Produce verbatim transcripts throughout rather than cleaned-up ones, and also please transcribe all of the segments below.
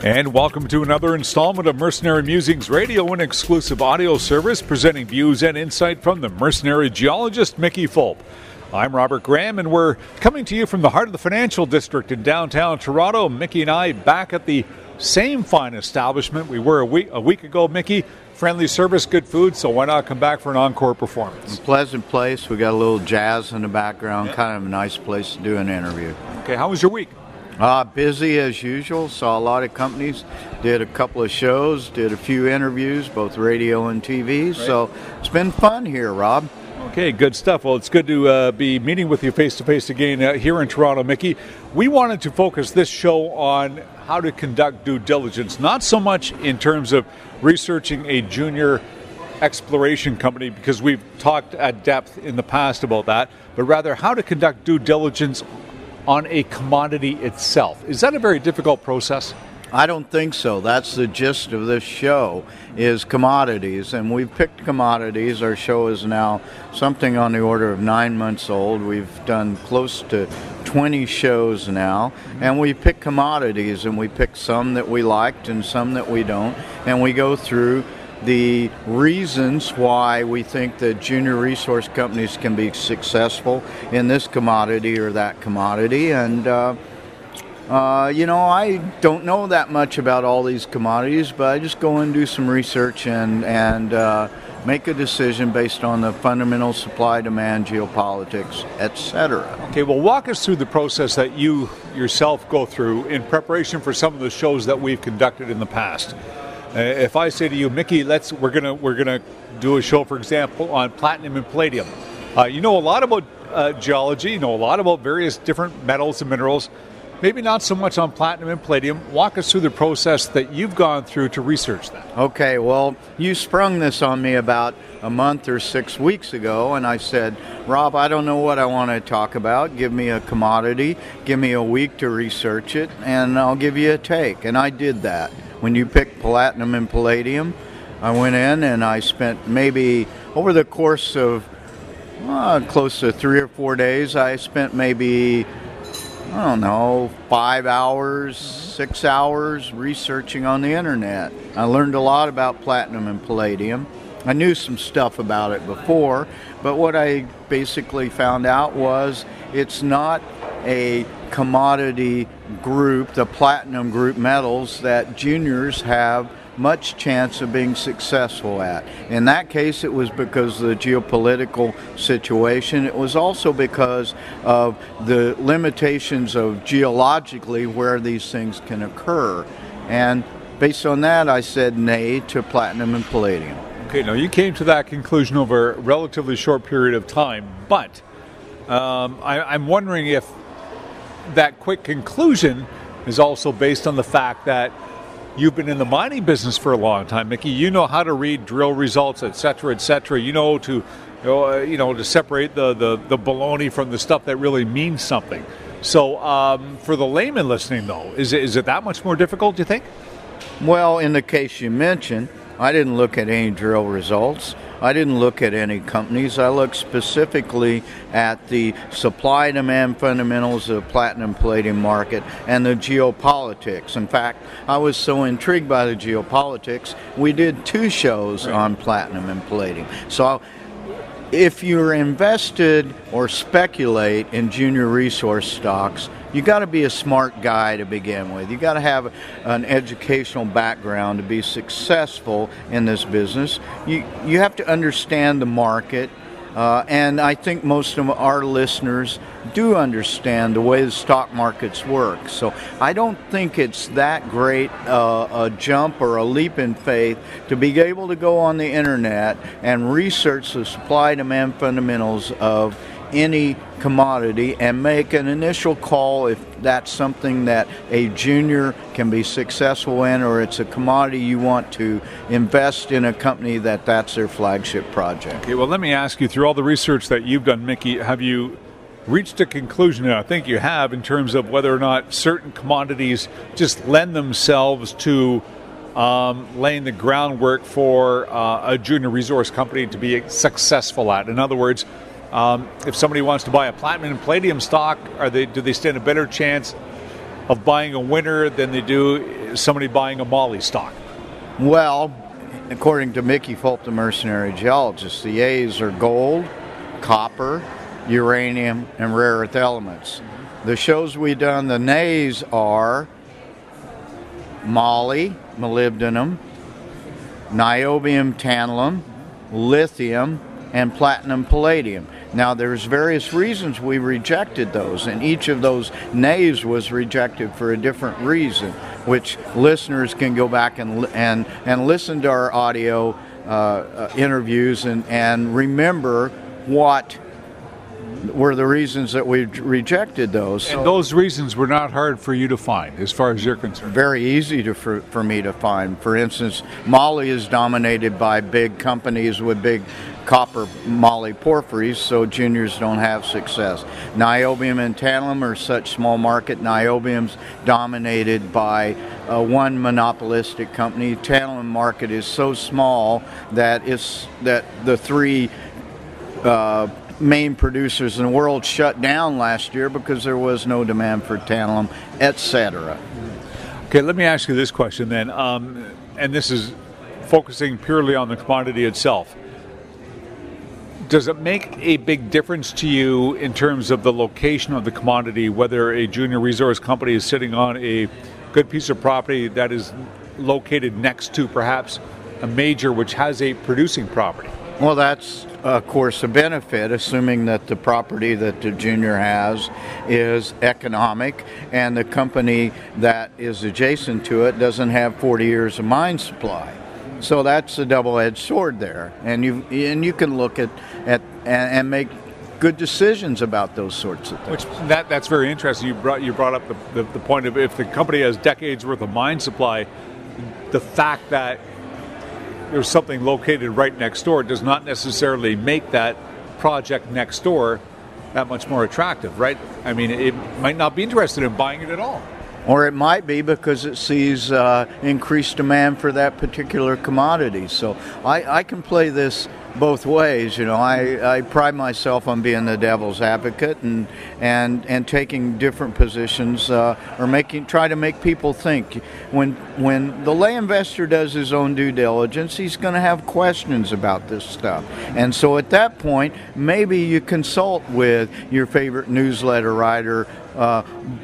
And welcome to another installment of Mercenary Musings Radio, an exclusive audio service presenting views and insight from the mercenary geologist Mickey Fulp. I'm Robert Graham, and we're coming to you from the heart of the financial district in downtown Toronto. Mickey and I back at the same fine establishment we were a week, a week ago, Mickey. Friendly service, good food, so why not come back for an encore performance? A pleasant place. We got a little jazz in the background, yeah. Kind of a nice place to do an interview. Okay, how was your week? Uh, busy as usual. Saw a lot of companies. Did a couple of shows. Did a few interviews, both radio and T V. Right. So it's been fun here, Rob. Okay, good stuff. Well, it's good to uh, be meeting with you face-to-face again uh, here in Toronto, Mickey. We wanted to focus this show on how to conduct due diligence, not so much in terms of researching a junior exploration company, because we've talked at depth in the past about that, but rather how to conduct due diligence on a commodity itself. Is that a very difficult process? I don't think so. That's the gist of this show, is commodities. And we've picked commodities. Our show is now something on the order of nine months old. We've done close to twenty shows now. And we pick commodities, and we pick some that we liked and some that we don't. And we go through the reasons why we think that junior resource companies can be successful in this commodity or that commodity. And, uh, uh, you know, I don't know that much about all these commodities, but I just go and do some research and, and uh, make a decision based on the fundamental supply, demand, geopolitics, et cetera. Okay, well, walk us through the process that you yourself go through in preparation for some of the shows that we've conducted in the past. Uh, if I say to you, Mickey, let's we're gonna we're gonna do a show, for example, on platinum and palladium. Uh, you know a lot about uh, geology. You know a lot about various different metals and minerals. Maybe not so much on platinum and palladium. Walk us through the process that you've gone through to research that. Okay, well, you sprung this on me about a month or six weeks ago, and I said, Rob, I don't know what I want to talk about. Give me a commodity, give me a week to research it, and I'll give you a take. And I did that. When you picked platinum and palladium, I went in and I spent maybe, over the course of uh, close to three or four days, I spent maybe, I don't know, five hours, six hours researching on the internet. I learned a lot about platinum and palladium. I knew some stuff about it before, but what I basically found out was it's not a commodity group, the platinum group metals, that juniors have much chance of being successful at. In that case, it was because of the geopolitical situation. It was also because of the limitations of geologically where these things can occur. And based on that, I said nay to platinum and palladium. Okay, now you came to that conclusion over a relatively short period of time, but um, I, I'm wondering if that quick conclusion is also based on the fact that you've been in the mining business for a long time, Mickey. You know how to read drill results, et cetera, et cetera. You know to, you know, uh, you know, to separate the, the, the baloney from the stuff that really means something. So um, for the layman listening, though, is it, is it that much more difficult, do you think? Well, in the case you mentioned, I didn't look at any drill results. I didn't look at any companies. I looked specifically at the supply-demand fundamentals of the platinum-palladium market and the geopolitics. In fact, I was so intrigued by the geopolitics, we did two shows right. on platinum and palladium. So if you're invested or speculate in junior resource stocks, you got to be a smart guy to begin with. You got to have an educational background to be successful in this business. You you have to understand the market, uh, and I think most of our listeners do understand the way the stock markets work. So I don't think it's that great uh, a jump or a leap in faith to be able to go on the internet and research the supply-demand fundamentals of any commodity and make an initial call if that's something that a junior can be successful in, or it's a commodity you want to invest in a company that that's their flagship project. Okay, well, let me ask you, through all the research that you've done, Mickey, have you reached a conclusion, and I think you have, in terms of whether or not certain commodities just lend themselves to um, laying the groundwork for uh, a junior resource company to be successful at? In other words, Um, if somebody wants to buy a platinum and palladium stock, are they do they stand a better chance of buying a winner than they do somebody buying a moly stock? Well, according to Mickey Fulp, the mercenary geologist, the A's are gold, copper, uranium, and rare earth elements. The shows we've done, the nays are moly, molybdenum, niobium, tantalum, lithium, and platinum palladium. Now, there's various reasons we rejected those, and each of those nays was rejected for a different reason, which listeners can go back and and, and listen to our audio uh, uh, interviews and, and remember what were the reasons that we rejected those. And those reasons were not hard for you to find, as far as you're concerned. Very easy to for, for me to find. For instance, moly is dominated by big companies with big copper moly porphyries, so juniors don't have success. Niobium and tantalum are such small market. Niobium's dominated by uh, one monopolistic company. Tantalum market is so small that it's that the three uh, main producers in the world shut down last year because there was no demand for tantalum, et cetera. Okay, let me ask you this question then, um, and this is focusing purely on the commodity itself. Does it make a big difference to you in terms of the location of the commodity, whether a junior resource company is sitting on a good piece of property that is located next to perhaps a major which has a producing property? Well, that's, of course, a benefit, assuming that the property that the junior has is economic and the company that is adjacent to it doesn't have forty years of mine supply. So that's a double-edged sword there, and you and you can look at, at and, and make good decisions about those sorts of things. Which that that's very interesting. You brought you brought up the, the, the point of if the company has decades worth of mine supply, the fact that there's something located right next door does not necessarily make that project next door that much more attractive, right? I mean, it might not be interested in buying it at all. Or it might be because it sees uh, increased demand for that particular commodity. So I, I can play this both ways. You know, I, I pride myself on being the devil's advocate and and, and taking different positions uh, or making try to make people think. When when the lay investor does his own due diligence, he's going to have questions about this stuff. And so at that point, maybe you consult with your favorite newsletter writer uh,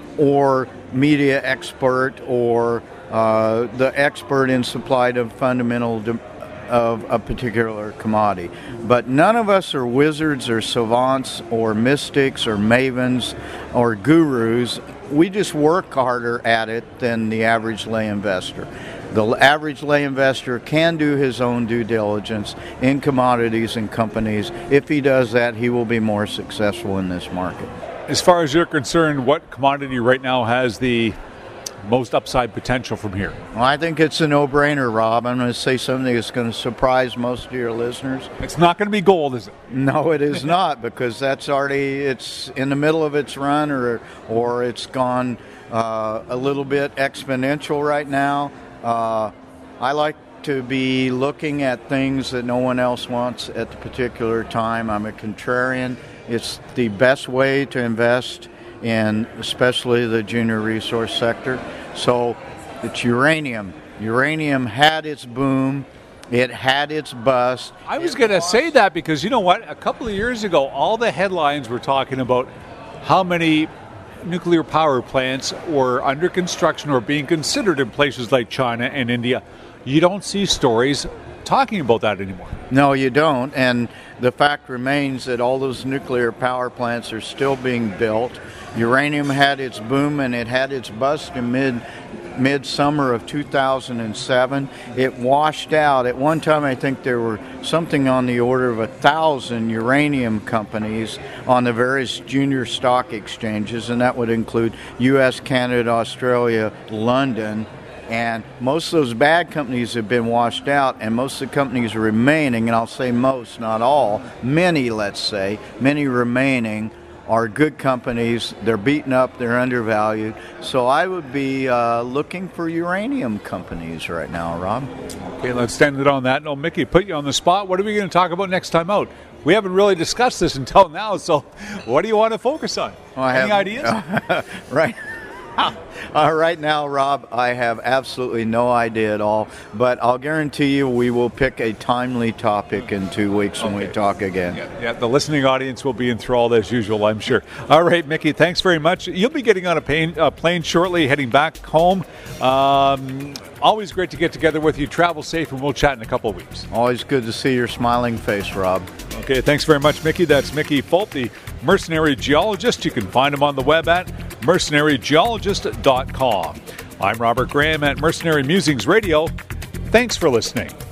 or media expert or uh, the expert in supply to fundamental de- of a particular commodity. But none of us are wizards or savants or mystics or mavens or gurus. We just work harder at it than the average lay investor. The average lay investor can do his own due diligence in commodities and companies. If he does that, he will be more successful in this market. As far as you're concerned, what commodity right now has the most upside potential from here? Well, I think it's a no-brainer, Rob. I'm going to say something that's going to surprise most of your listeners. It's not going to be gold, is it? No, it is not, because that's already, it's in the middle of its run, or or it's gone uh, a little bit exponential right now. Uh, I like to be looking at things that no one else wants at the particular time. I'm a contrarian. It's the best way to invest in especially the junior resource sector. So it's uranium. Uranium had its boom. It had its bust. I was going to say that because, you know what, a couple of years ago, all the headlines were talking about how many nuclear power plants were under construction or being considered in places like China and India. You don't see stories talking about that anymore. No, you don't. And the fact remains that all those nuclear power plants are still being built. Uranium had its boom and it had its bust in mid mid-summer of two thousand seven. It washed out. At one time, I think there were something on the order of a thousand uranium companies on the various junior stock exchanges, and that would include U S, Canada, Australia, London. And most of those bad companies have been washed out, and most of the companies remaining, and I'll say most, not all, many, let's say, many remaining are good companies. They're beaten up, they're undervalued. So I would be uh, looking for uranium companies right now, Rob. Okay, let's end it on that. No, Mickey, put you on the spot. What are we going to talk about next time out? We haven't really discussed this until now, so what do you want to focus on? Well, Any have, ideas? Uh, right. Uh, right now, Rob, I have absolutely no idea at all, but I'll guarantee you we will pick a timely topic in two weeks when Okay. we talk again. Yeah, yeah, the listening audience will be enthralled as usual, I'm sure. All right, Mickey, thanks very much. You'll be getting on a plane, uh, plane shortly, heading back home. Um, always great to get together with you. Travel safe, and we'll chat in a couple of weeks. Always good to see your smiling face, Rob. Okay, thanks very much, Mickey. That's Mickey Fulp, the mercenary geologist. You can find him on the web at mercenary geologist dot com. I'm Robert Graham at Mercenary Musings Radio. Thanks for listening.